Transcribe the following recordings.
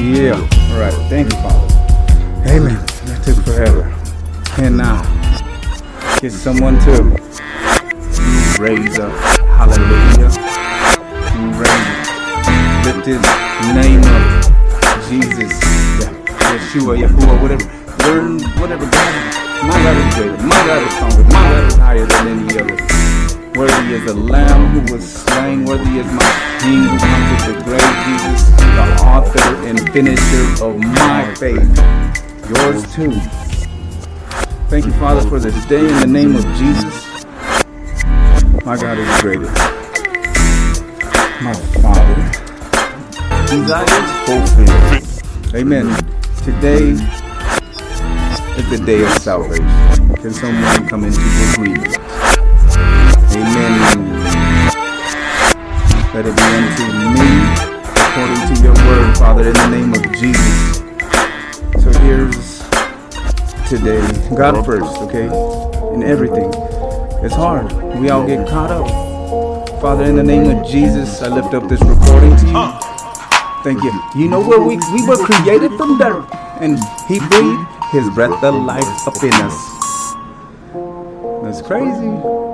Yeah, all right. Thank you, Father. Amen. That took forever. And now, get someone to raise up. Hallelujah. Raise it. Lift his name up. Jesus. Yeshua, Yahuwah, whatever. Learn whatever God. My God is greater. My God is stronger. My God is higher than any other. Worthy is the Lamb who was slain. Worthy is my King who conquered the grave. Jesus, the author and finisher of my faith. Yours too. Thank you, Father, for this day in the name of Jesus. My God is greater. My Father. God is fulfilled. Amen. Today is the day of salvation. Can someone come into agreement? Amen. Let it be unto me according to your word, Father, in the name of Jesus. So here's today. God first, okay? In everything. It's hard. We all get caught up. Father, in the name of Jesus, I lift up this recording to you. Thank you. You know where we were created from dirt, and he breathed his breath of life up in us. That's crazy.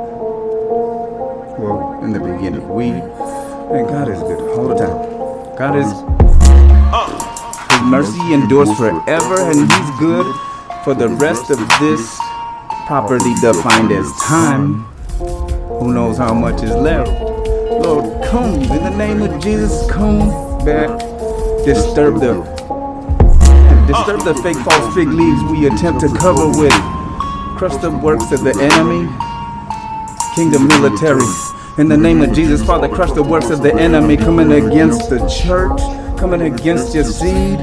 Well, in the beginning, and God is good all the time. God is, his mercy endures forever, and he's good for the rest of this properly defined as time. Who knows how much is left? Lord, come in the name of Jesus. Come back. Disturb the fake false fig leaves we attempt to cover with. Crush the works of the enemy. Kingdom military. In the name of Jesus, Father, crush the works of the enemy coming against the church, coming against your seed.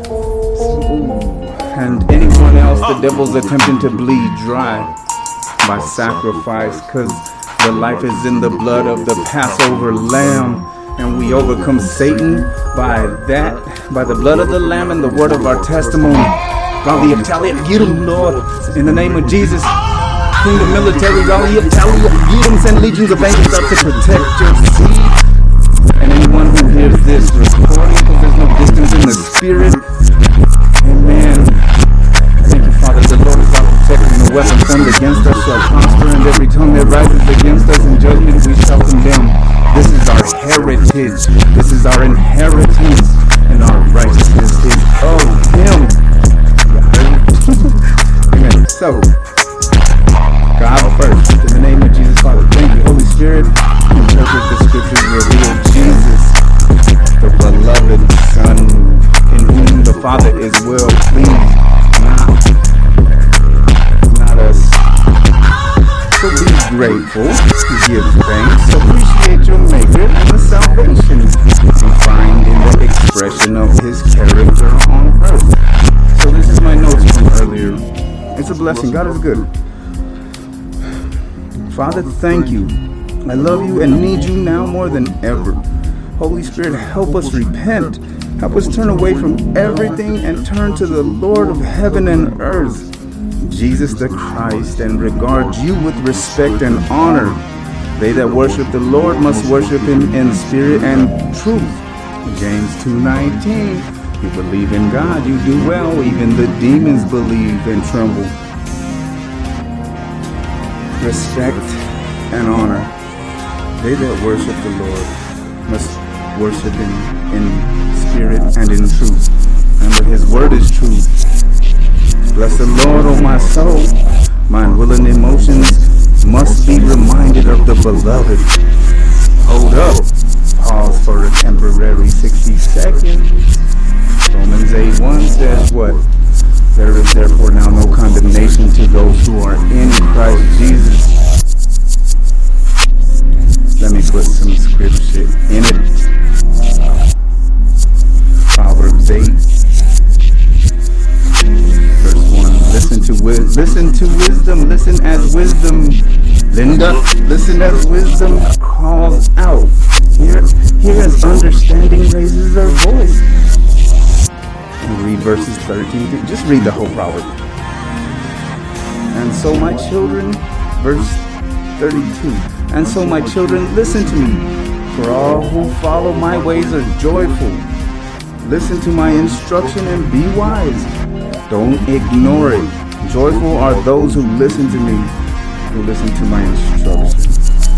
And anyone else the devil's attempting to bleed dry by sacrifice, because the life is in the blood of the Passover lamb, and we overcome Satan by the blood of the lamb and the word of our testimony. God, the Italian, get him, Lord, in the name of Jesus. Kingdom military, God, the Italian, get him, send legions of angels up to protect your seed. And anyone who hears this recording, because there's no distance in the spirit. Amen. Thank you, Father. The Lord is our protector, and the weapon formed against us shall prosper, and every tongue that rises against us in judgment we shall condemn. This is our heritage. This is our inheritance, and our righteousness is of Him. Amen. So, God first, in the name of Jesus, Father. Thank you, Holy Spirit. Interpret the scriptures, reveal Jesus, the beloved Son, in whom the Father is well pleased, not us. So be grateful, give thanks, appreciate your Maker and the salvation you find in the expression of His character on earth. So this is my notes from earlier. It's a blessing. God is good. Father, thank you. I love you and need you now more than ever. Holy Spirit, help us repent. Help us turn away from everything and turn to the Lord of heaven and earth, Jesus the Christ, and regard you with respect and honor. They that worship the Lord must worship Him in spirit and truth. James 2:19. You believe in God, you do well. Even the demons believe and tremble. Respect and honor. They that worship the Lord must worship Him in spirit and in truth. Remember, His word is truth. Bless the Lord, O my soul. Mind, will, and emotions must be reminded of the beloved. Hold up. Pause for a temporary 60 seconds. Romans 8:1 says what? There is therefore now no condemnation to those who are in Christ Jesus. Let me put some scripture in it. Proverbs 8, verse 1. Listen to wisdom. Listen as wisdom. Linda, listen as wisdom calls out. Here as understanding raises her voice. And read verses 13. Just read the whole proverb. And so my children, verse 32. And so my children, listen to me. For all who follow my ways are joyful. Listen to my instruction and be wise. Don't ignore it. Joyful are those who listen to me, who listen to my instruction,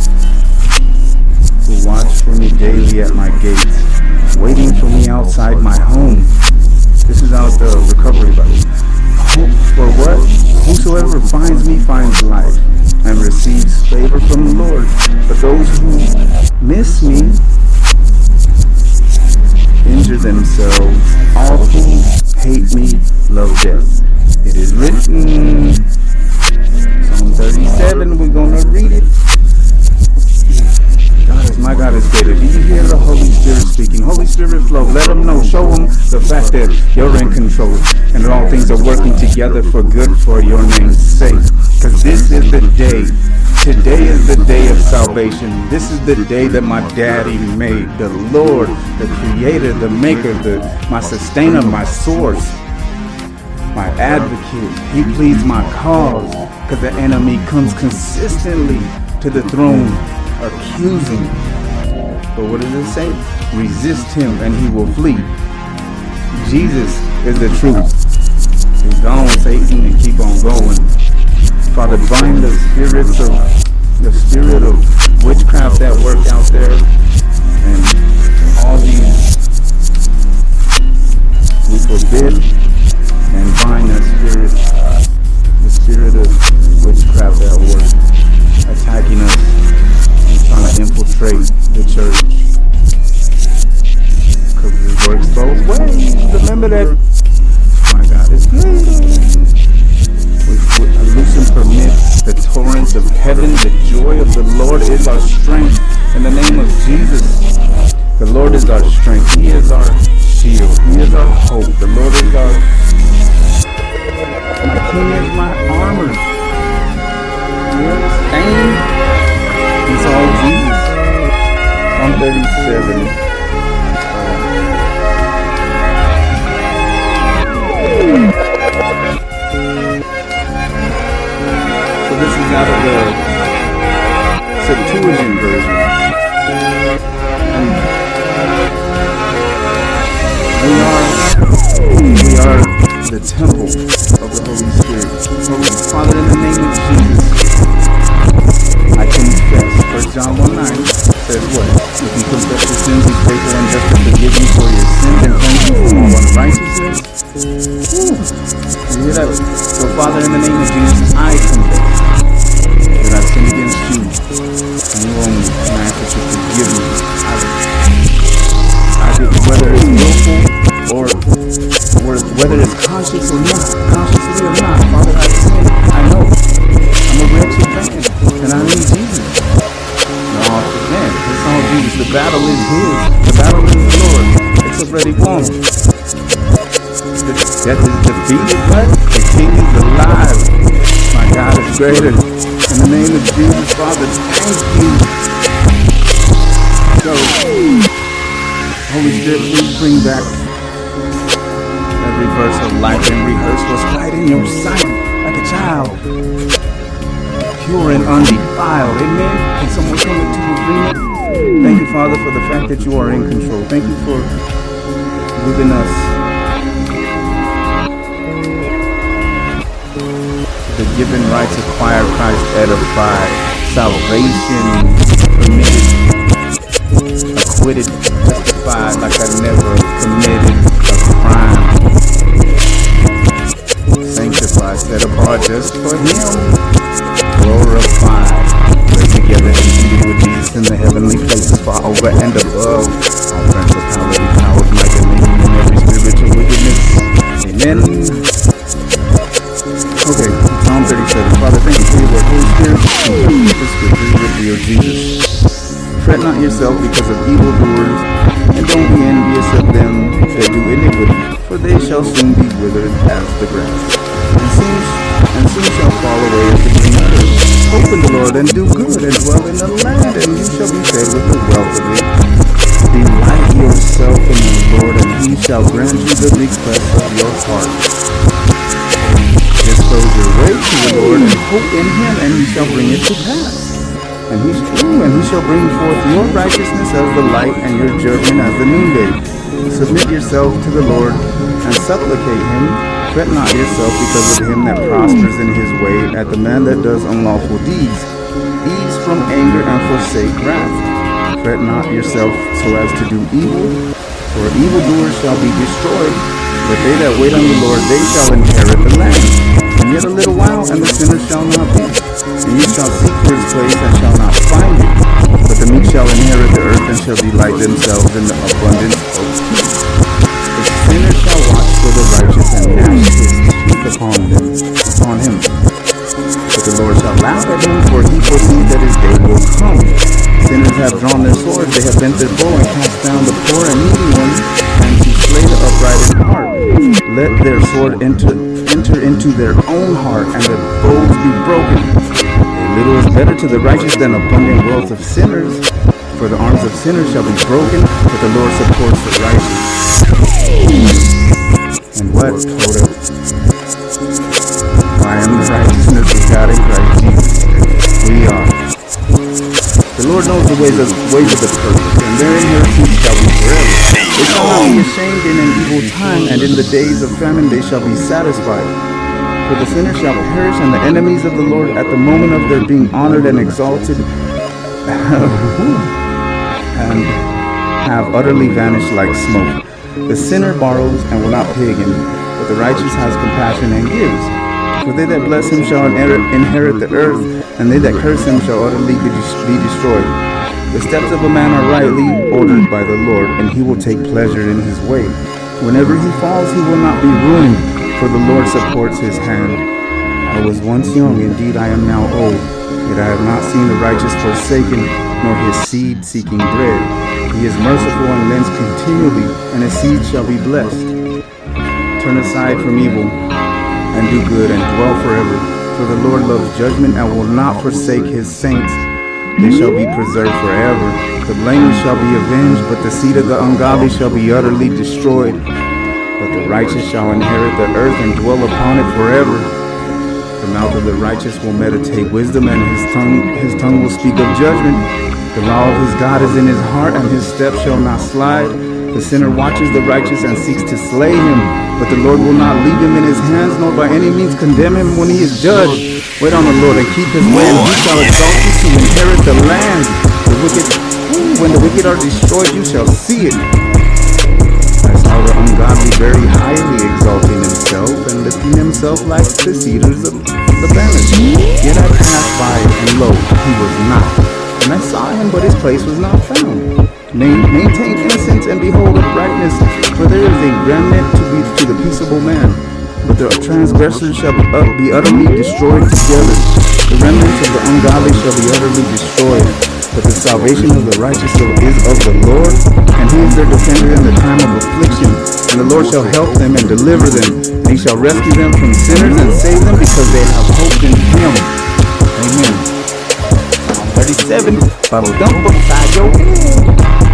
who watch for me daily at my gates, waiting for me outside my home. This is out the Recovery Bible. For what? Whosoever finds me finds life and receives favor from the Lord. But those who miss me injure themselves. All who hate me love death. It is written. Psalm 37, we're going to read it. My God is greater. Do you hear the Holy Spirit speaking? Holy Spirit flow. Let them know. Show them the fact that you're in control and that all things are working together for good for your name's sake. Because this is the day. Today is the day of salvation. This is the day that my daddy made. The Lord, the creator, the maker, my sustainer, my source, my advocate. He pleads my cause because the enemy comes consistently to the throne accusing. But what does it say? Resist him and he will flee. Jesus is the truth. Be gone, Satan, and keep on going. Father, bind the spirit of witchcraft that work out there, and all these we forbid and bind that spirit, the spirit of witchcraft that work, attacking us and trying to infiltrate the church. Because it works both ways. Remember that my God is good. We loose and permit the torrents of heaven. The joy of the Lord is our strength. In the name of Jesus, the Lord is our strength. He is our shield. He is our hope. The Lord is my King is my armor. You understand? It's all Jesus. Psalm 37. So this is out of the Septuagint version. And we are the temple of the Holy Spirit. So Father, in the name of Jesus, I confess. 1 John 1:9 says what? If you confess your sins, he's faithful and just to forgive you for your sins and cleanse you from all unrighteousness. You hear that? So Father, in the name of Jesus, I confess that I've sinned against you and you only, and I ask that you forgive me. Whether it's willful or whether it's consciously or not, Father, I sin. I know I'm a wretched man and I need Jesus. No, man, it's all Jesus. The battle is his. The battle is the Lord. It's already won. Death is defeated, right? The King is alive. My God is greater. In the name of Jesus, Father, thank you. So, Holy Spirit, please bring back every verse of life and rehearse what's right in your sight, like a child, pure and undefiled. Amen. Can someone come into agreement? Thank you, Father, for the fact that you are in control. Thank you for giving us the given right to acquire Christ edified, salvation permitted, acquitted, justified like I never committed a crime, sanctified, set apart just for him, glorified, we're together and seated with Jesus in the heavenly places, far over and above all principality, powers, might, dominion, and every spiritual wickedness. Amen. Okay, Psalm 37. Father, thank you for your word. Holy Spirit, interpret the scriptures with your Jesus. Fret not yourself because of evildoers, and don't be envious of them that do iniquity, for they shall soon be withered as the grass, and soon shall fall away as the green herb. Hope in the Lord and do good, and dwell in the land, and you shall be fed with the wealth of it. Delight yourself in the Lord, and he shall grant you the request of your heart. Dispose your way to the Lord and hope in him, and he shall bring it to pass. And he shall bring forth your righteousness as the light and your judgment as the noonday. Submit yourself to the Lord and supplicate him. Fret not yourself because of him that prospers in his way, at the man that does unlawful deeds. Ease from anger and forsake wrath. Fret not yourself so as to do evil, for evildoers shall be destroyed, but they that wait on the Lord, they shall inherit the land. And yet a little while, and the sinner shall not be. And you shall seek for his place, and shall not find it. But the meek shall inherit the earth, and shall delight themselves in the abundance of peace. The sinner shall watch for the righteous, and gnash his teeth upon him. But the Lord shall laugh at him, for he foresees that his day will come. Sinners have drawn their swords, they have bent their bow, and cast down the poor and needy ones, and to slay the upright in heart. Let their sword enter into their own heart, and their bows be broken. A little is better to the righteous than abundant wealth of sinners, for the arms of sinners shall be broken, but the Lord supports the righteous. And what? Hold up. I am the righteousness of God in Christ Jesus. We are. The Lord knows the ways of the perfect, and their inheritance shall be forever. They shall not be ashamed in an evil time, and in the days of famine they shall be satisfied. For the sinner shall perish, and the enemies of the Lord at the moment of their being honored and exalted and have utterly vanished like smoke. The sinner borrows and will not pay again, but the righteous has compassion and gives. For they that bless him shall inherit the earth, and they that curse him shall utterly be destroyed. The steps of a man are rightly ordered by the Lord, and he will take pleasure in his way. Whenever he falls, he will not be ruined, for the Lord supports his hand. I was once young, indeed I am now old, yet I have not seen the righteous forsaken, nor his seed seeking bread. He is merciful and lends continually, and his seed shall be blessed. Turn aside from evil, and do good, and dwell forever. For the Lord loves judgment, and will not forsake his saints. They shall be preserved forever. The blameless shall be avenged, but the seed of the ungodly shall be utterly destroyed. But the righteous shall inherit the earth and dwell upon it forever. The mouth of the righteous will meditate wisdom, and his tongue will speak of judgment. The law of his God is in his heart, and his steps shall not slide. The sinner watches the righteous and seeks to slay him, but the Lord will not leave him in his hands, nor by any means condemn him when he is judged. Wait on the Lord and keep his way, and he shall exalt you to inherit the land. When the wicked are destroyed, you shall see it. I saw the ungodly very highly exalting himself, and lifting himself like the cedars of Lebanon. Yet I passed by, and lo, he was not. And I saw him, but his place was not found. Maintain innocence and behold uprightness, for there is a remnant to the peaceable man. But the transgressors shall be utterly destroyed together. The remnants of the ungodly shall be utterly destroyed. But the salvation of the righteous is of the Lord, and he is their defender in the time of affliction. And the Lord shall help them and deliver them, and he shall rescue them from sinners and save them, because they have hoped in him. Amen. Psalm 37, Bible dump upside your head.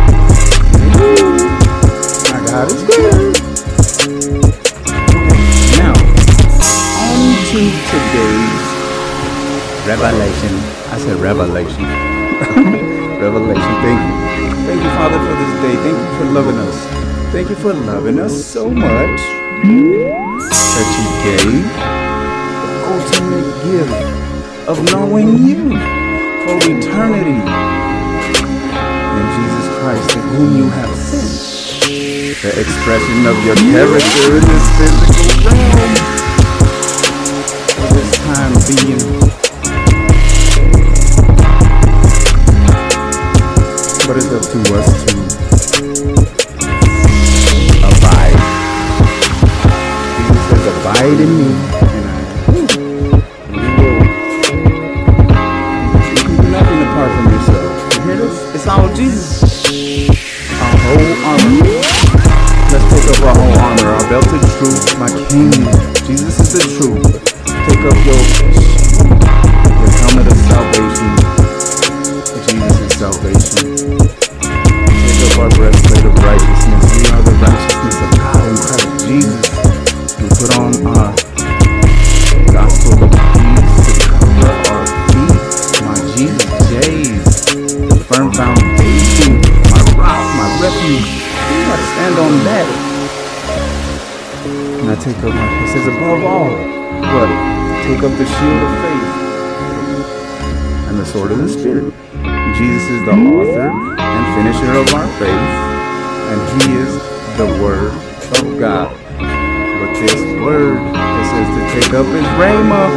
My God is good. Now, on to today's revelation. I said revelation. Revelation. Thank you. Thank you, Father, for this day. Thank you for loving us. Thank you for loving us so much that you gave the ultimate gift of knowing you for eternity. In Jesus Christ, in whom you have sent, the expression of your character in this physical realm, for this time being. But it's up to us to abide. Jesus says, abide in me, and you will. You can do nothing apart from yourself. You hear this? It's all Jesus. Our whole armor. Let's take up our whole armor. Our belt of truth, my King. Jesus is the truth. Take up your helmet of salvation. Jesus is salvation. Take up our breastplate of righteousness. We are the righteousness of God in Christ Jesus. We put on our gospel of peace to cover our feet. My Jesus J's, the firm foundation, my rock, my refuge. I stand on take up it says above all, what? Take up the shield of faith and the sword of the Spirit. Jesus is the author and finisher of our faith, and he is the word of God. But this word, it says to take up his rhema.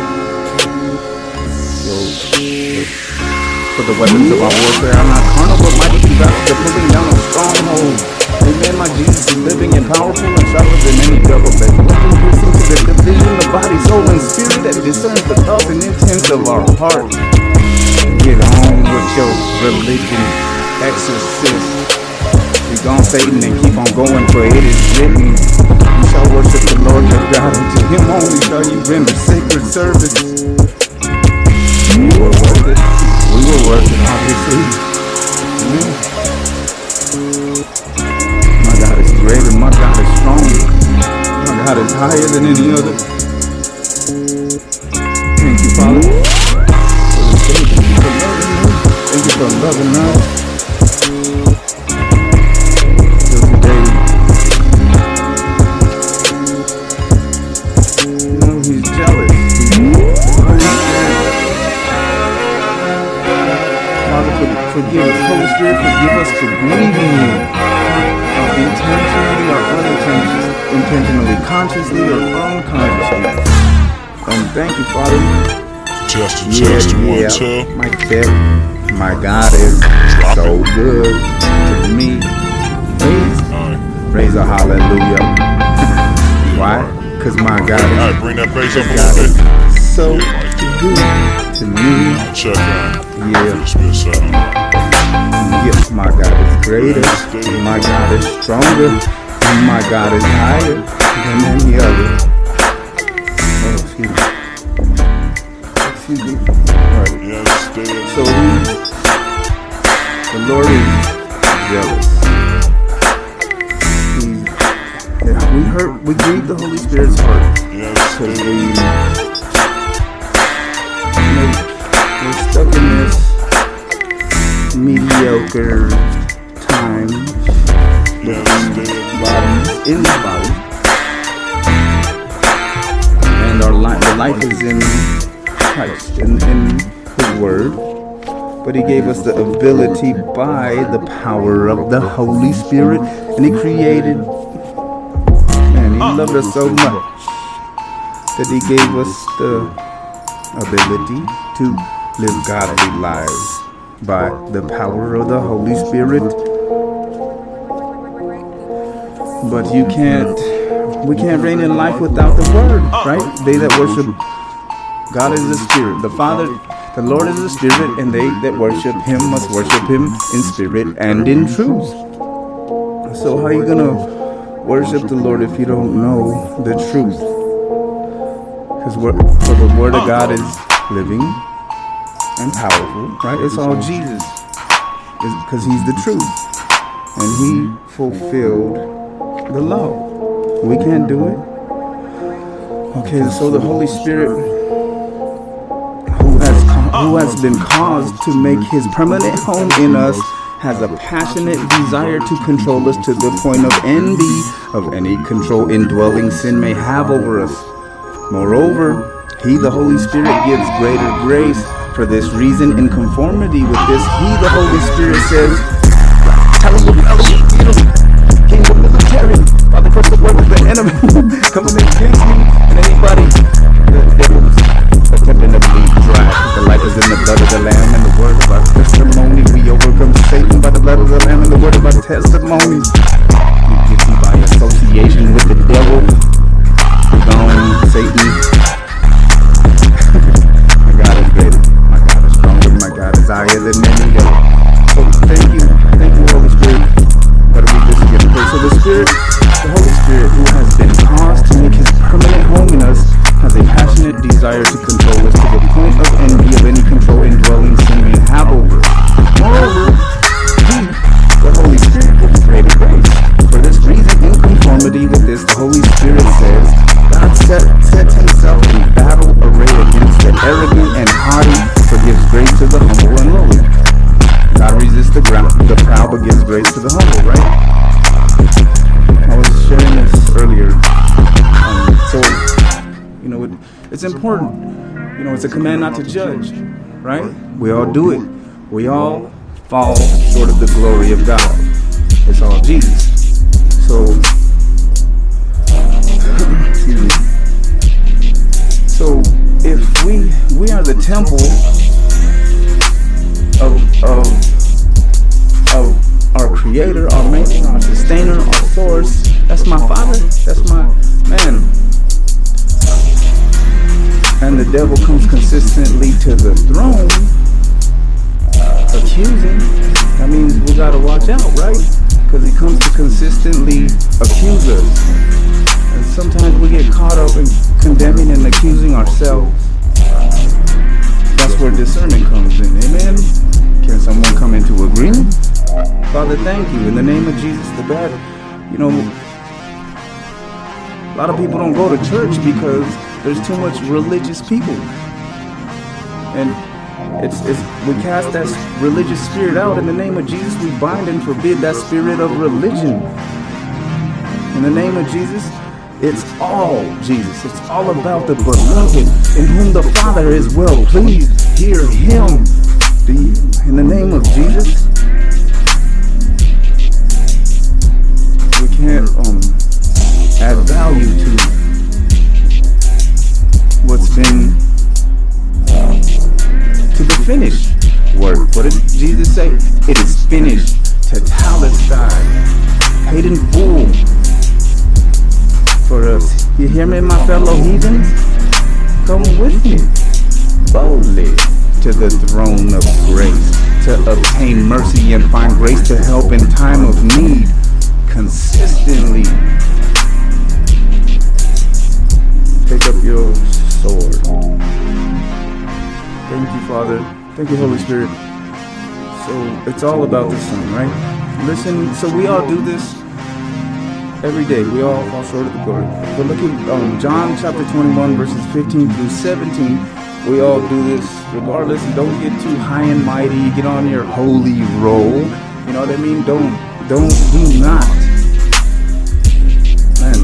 For the weapons of our warfare are not carnal, but mighty through God to pulling down of strongholds. Amen. My Jesus is living and powerful and sharper than any double-edged weapon, piercing to the division of body, soul, and spirit, that discerns the thoughts and intents of our heart. Get on with your religion, exorcist. Be gone, Satan, and keep on going, for it is written, you shall worship the Lord your God, and to him only shall you render sacred service. We were worth it. We were worth it, obviously. Amen. My God is greater. My God is stronger. My God is higher than any other. Thank you, Father, for this day. Thank you for loving us. Till today, you know, he's jealous. Father, forgive us. Holy Spirit, forgive us for grieving you. Intentionally or unintentionally, consciously or unconsciously. Thank you, Father. Test 1, 2. My check. My God is so good to me. Praise a hallelujah. Why? Because my God is. Alright, bring that bass up a little bit. So good to me. Check out. Yeah. Yes, my God is greater. My God is stronger. And my God is higher than any other. Oh, excuse me. Excuse me. Right. So the Lord is jealous. We grieve the Holy Spirit's heart. Because we're stuck in this mediocre time in the body, and the life is in Christ, in his word. But he gave us the ability by the power of the Holy Spirit, and he created, and he loved us so much that he gave us the ability to live godly lives by the power of the Holy Spirit. But we can't reign in life without the word, right? They that worship God is the Spirit. The Lord is the Spirit, and they that worship him must worship him in spirit and in truth. So how are you gonna worship the Lord if you don't know the truth? Because the word of God is living and powerful, right? It's all Jesus, because he's the truth, and he fulfilled the law. We can't do it. Okay, so the Holy Spirit, who has been caused to make his permanent home in us, has a passionate desire to control us to the point of envy of any control indwelling sin may have over us. Moreover, he, the Holy Spirit, gives greater grace. For this reason, in conformity with this, he, the Holy Spirit, says, kingdom military, Father, curse the word of the enemy coming against me, and anybody that was attempting to bleed dry, because the life is in the blood of the Lamb and the word of our testimony. We overcome Satan by the blood of the Lamb and the word of our testimony. We get you by association with the devil. We're gone, Satan. My God is greater. My God is stronger. My God is higher than any other. So thank you, Holy Spirit. Gotta read this again. Okay, so the Holy Spirit, who has been caused to make his permanent home in us, has a passionate desire to control us to the point of envy of any control indwelling sin may have over us. Moreover, he, the Holy Spirit, gives greater grace. For this reason, in conformity with this, the Holy Spirit says, God sets himself in battle array against the arrogant and haughty, but gives grace to the humble and lowly. God resists the proud, but gives grace to the humble, right? I was sharing this earlier on It's important. You know, it's a command not to judge, right? We all do it. We all fall short of the glory of God. It's all Jesus. So, excuse me. So, if we are the temple of our Creator, our Maker, our Sustainer, our Source. That's my Father. That's my man. And the devil comes consistently to the throne, accusing. That means we gotta watch out, right? Because he comes to consistently accuse us. And sometimes we get caught up in condemning and accusing ourselves. That's where discernment comes in. Amen? Can someone come into agreement? Father, thank you. In the name of Jesus, the bad, a lot of people don't go to church because there's too much religious people. And we cast that religious spirit out. In the name of Jesus, we bind and forbid that spirit of religion. In the name of Jesus, it's all Jesus. It's all about the beloved in whom the Father is well pleased. Hear him. In the name of Jesus, we can't add value to what's been to the finished work. What did Jesus say? It is finished. Tetelestai, paid in full for us. You hear me, my fellow heathens? Come with me boldly to the throne of grace to obtain mercy and find grace to help in time of need consistently. Take up your sword. Thank you, Father. Thank you, Holy Spirit. So it's all about the Son, right? Listen, so we all do this every day. We all fall short of the glory. But look at John chapter 21, verses 15 through 17. We all do this regardless. Don't get too high and mighty. Get on your holy roll. You know what I mean? Do not. Man,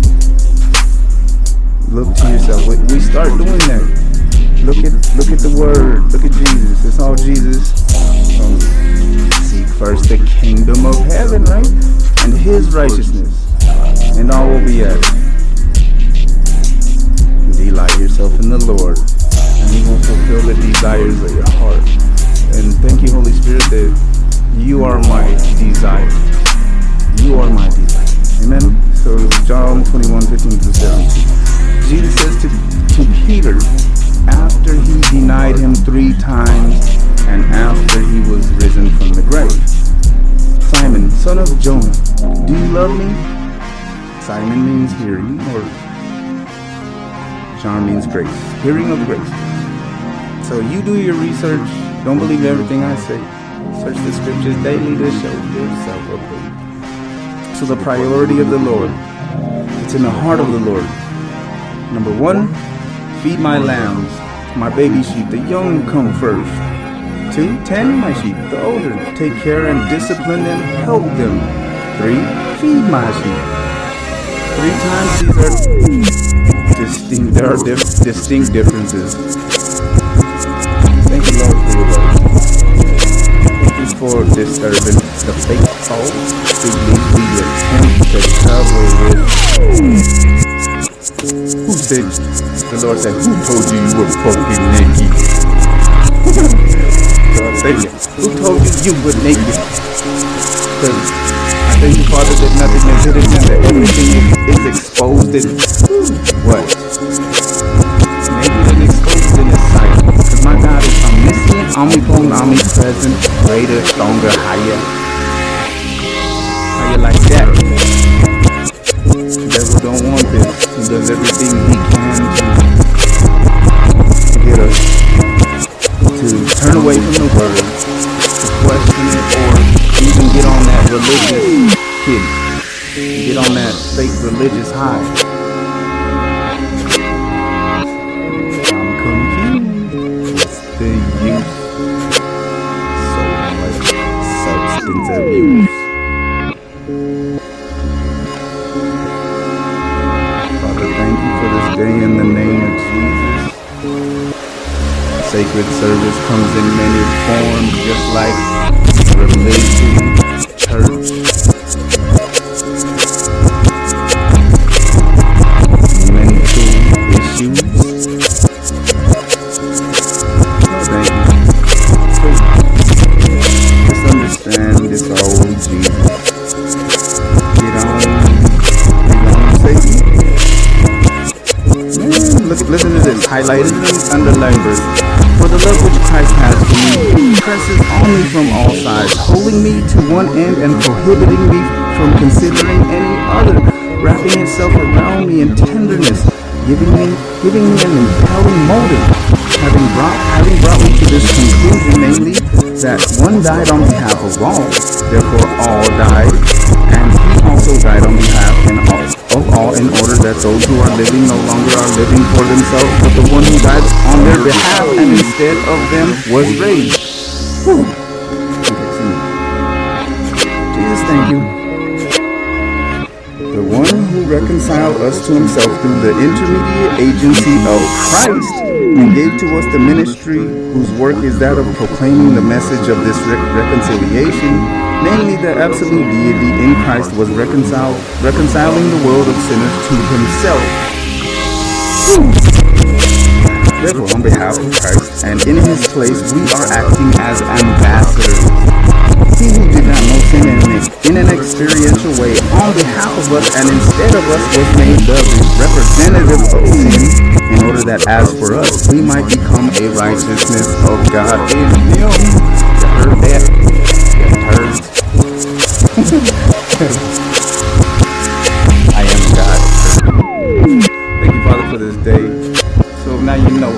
look to yourself. We start doing that. Look at the Word. Look at Jesus. It's all Jesus. Seek first the kingdom of heaven, right? And His righteousness, and all will be added. Delight yourself in the Lord, and He will fulfill the desires of your heart. And thank you, Holy Spirit, that you are my desire. You are my desire. Amen. So John 21:15-17. Jesus says to Peter, after he denied him 3 times, and after he was risen from the grave, Simon, son of Jonah, do you love me? Simon means hearing, or John means grace. Hearing of grace. So you do your research. Don't believe everything I say. Search the scriptures daily to show yourself approved. So the priority of the Lord, it's in the heart of the Lord. Number 1, feed my lambs, my baby sheep. The young come first. 2, tend my sheep, the older. Take care and discipline and help them. 3, feed my sheep. 3 times these are distinct. There are distinct differences. Thank you, Lord, for your word. Thank you for disturbing the faithful. We attempt to cover with. Who said? The Lord said, who told you were broken naked? God, thank you. Who told you were naked? Because I thank you, Father, that nothing is hidden and that everything is exposed and what? Naked and exposed in His sight. Because my God is omniscient, omnipotent, omnipresent, greater, stronger, higher. How you like that? The devil don't want this. He does everything he can to get us to turn away from the word, to question it, or even get on that religious kick, get on that fake religious high. I'm confused. What's the use? So much substance abuse. Father, thank you for this day in the name of Jesus. Sacred service comes in many forms, just like religion, church, mental issues. Thank you. Just understand this old Jesus. Get on, Satan. Man, listen to this, highlighted and underlined verse. For the love which Christ has for me presses on me from all sides, holding me to one end and prohibiting me from considering any other, wrapping itself around me in tenderness, giving me an impelling motive, having brought me to this conclusion, namely, that one died on behalf of all, therefore all died, and he also died on behalf of all, in order that those who are living no longer are living for themselves, but the one who died on their behalf and instead of them was raised. Whew. Jesus, thank you. The one who reconciled us to himself through the intermediate agency of Christ and gave to us the ministry whose work is that of proclaiming the message of this reconciliation, namely the absolute deity in Christ was reconciling the world of sinners to himself. Therefore, on behalf of Christ and in his place, we are acting as ambassadors. He who did not know sin in an experiential way on behalf of us and instead of us was made the representative of sin in order that as for us, we might become a righteousness of God in him. You heard that? You heard? I am God. Thank you, Father, for this day. So now you know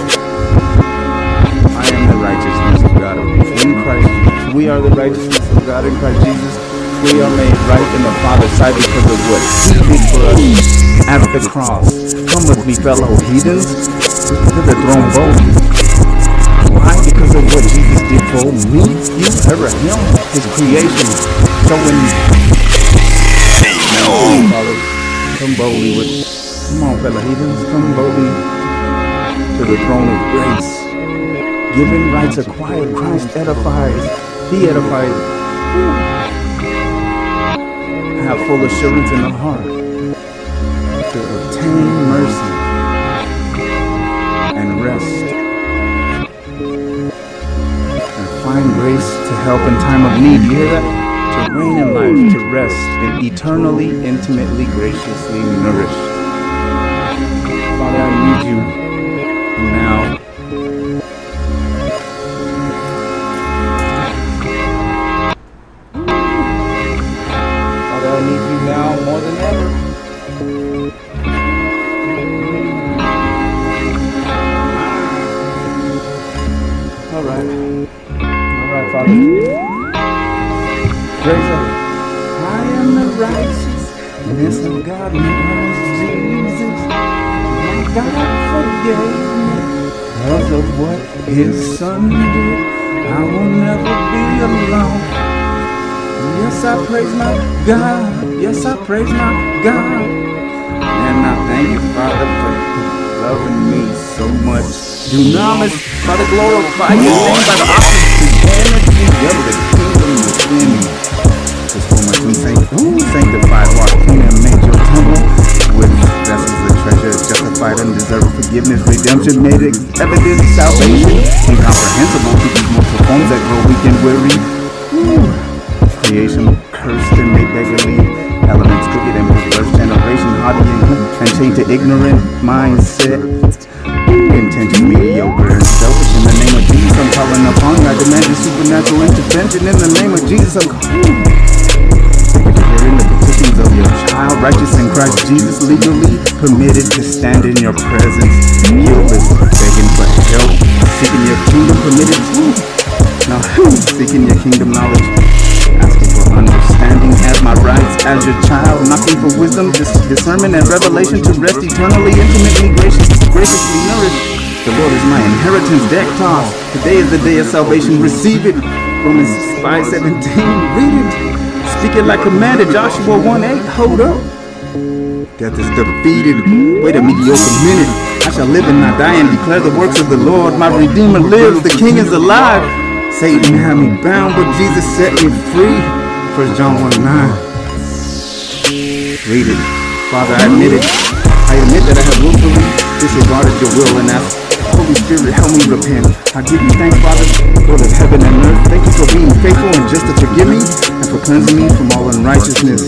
I am the righteousness of God in Christ Jesus. We are the righteousness of God in Christ Jesus. We are made right in the Father's sight because of what he did for us at the cross. Come with me, fellow heathens, to the throne boldly. Why? Because of what Jesus did for me, you, ever him, his creation. So when Father, come boldly come on, fellow heathens, come boldly to the throne of grace. Given rights acquired, Christ edifies. He edifies. Have full assurance in the heart to obtain mercy and rest and find grace to help in time of need. You hear that? To reign in life, to rest and eternally, intimately, graciously nourished. Father, I need you now. Father, I need you now more than ever. All right, Father. Praise God. I am the righteousness of God in Christ Jesus. My God forgave me because of what his son did. I will never be alone. Yes, I praise my God. Yes, I praise my God. And I thank you, Father, for loving me so much. Dunamis, Father, glorify your name by the opportunity of the kingdom within me. Sanctified, walk clean and make your temple with vessels of treasure, justified and deserved forgiveness, redemption, made evident salvation, incomprehensible to these mortal forms that grow weak and weary. Creation cursed and made beggarly, elements crooked and perverse, generation haughty and chained to ignorant mindset, intention mediocre and selfish. In the name of Jesus, I'm calling upon you. I demand your supernatural intervention. In the name of Jesus, I'm calling. Hearing the petitions of your child, righteous in Christ Jesus, legally permitted to stand in your presence, guiltless, begging for help, seeking your kingdom, permitted to now seeking your kingdom knowledge, asking for understanding as my rights as your child, knocking for wisdom, discernment, and revelation to rest eternally, intimately, graciously nourished. The Lord is my inheritance, deck tossed. Today is the day of salvation. Receive it. Romans 5:17. Read it. Speak it like commanded. Joshua 1:8. Hold up. Death is defeated. Wait a mediocre minute. I shall live and not die and declare the works of the Lord. My Redeemer lives. The King is alive. Satan had me bound, but Jesus set me free. 1 John 1:9. Read it. Father, I admit it. I admit that I have willfully disregarded your will and ask, Holy Spirit, help me repent. I give you thanks, Father, Lord of heaven and earth. Thank you for being faithful and just to forgive me and for cleansing me from all unrighteousness.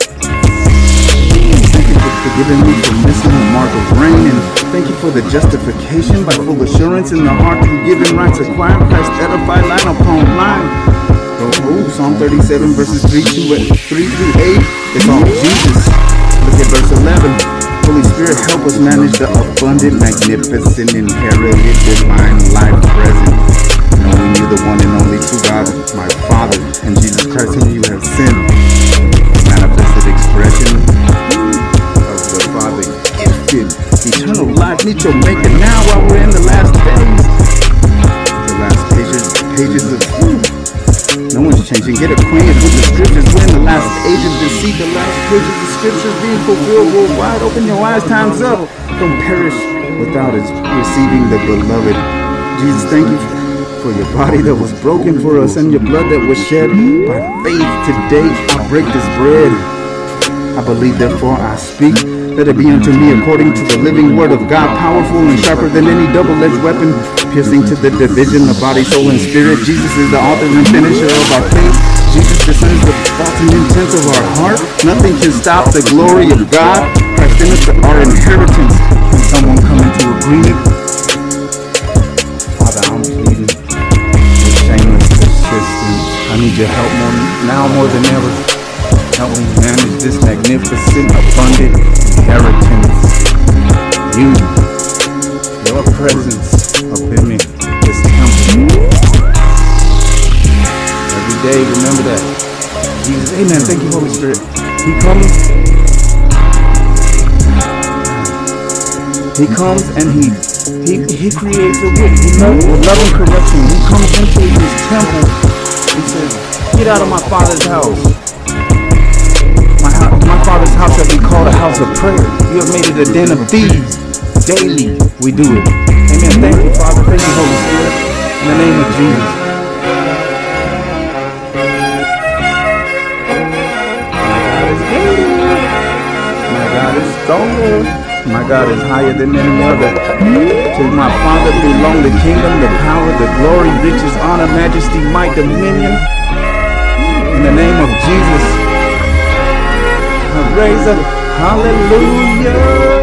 Thank you for forgiving me for missing the mark of rain, and thank you for the justification by full assurance in the heart through giving rights acquired. Christ edify line upon line. Psalm 37 verses 3 through 8. It's all Jesus. Look at verse 11. Holy Spirit, help us manage the abundant, magnificent, inherited, divine life present. Knowing you, the one and only true God, my Father, and Jesus Christ, whom you have sent. Manifested expression of the Father gifted eternal life. Need your maker now while we're in the last days. The last pages of no one's changing. Get acquainted with the scriptures. We're in the last ages to see the last pages of scriptures being fulfilled worldwide. Open your eyes, time's up. Don't perish without receiving the beloved. Jesus, thank you for your body that was broken for us and your blood that was shed. By faith today I break this bread. I believe, therefore I speak. Let it be unto me according to the living word of God, powerful and sharper than any double-edged weapon, piercing to the division of body, soul, and spirit. Jesus is the author and finisher of our faith. Jesus discerns the thoughts and intents of our heart. Nothing can stop the glory of God. Christ in us, our inheritance. Can someone come into agreement? Father, I'm pleading with shameless persistence. I need your help more than ever. Help me manage this magnificent, abundant inheritance. Your presence up in me, this temple. Every day, remember that. Jesus, amen. Thank you, Holy Spirit. He comes and he creates a way. He loves love and correction. He comes into his temple. He says, get out of my Father's house. My Father's house shall be called a house of prayer. You have made it a den of thieves. Daily we do it. Amen. Thank you, Father. Thank you, Holy Spirit. In the name of Jesus. My God is stronger. My God is higher than any other. To my Father belong the kingdom, the power, the glory, riches, honor, majesty, might, dominion. In the name of Jesus. Raise up, hallelujah.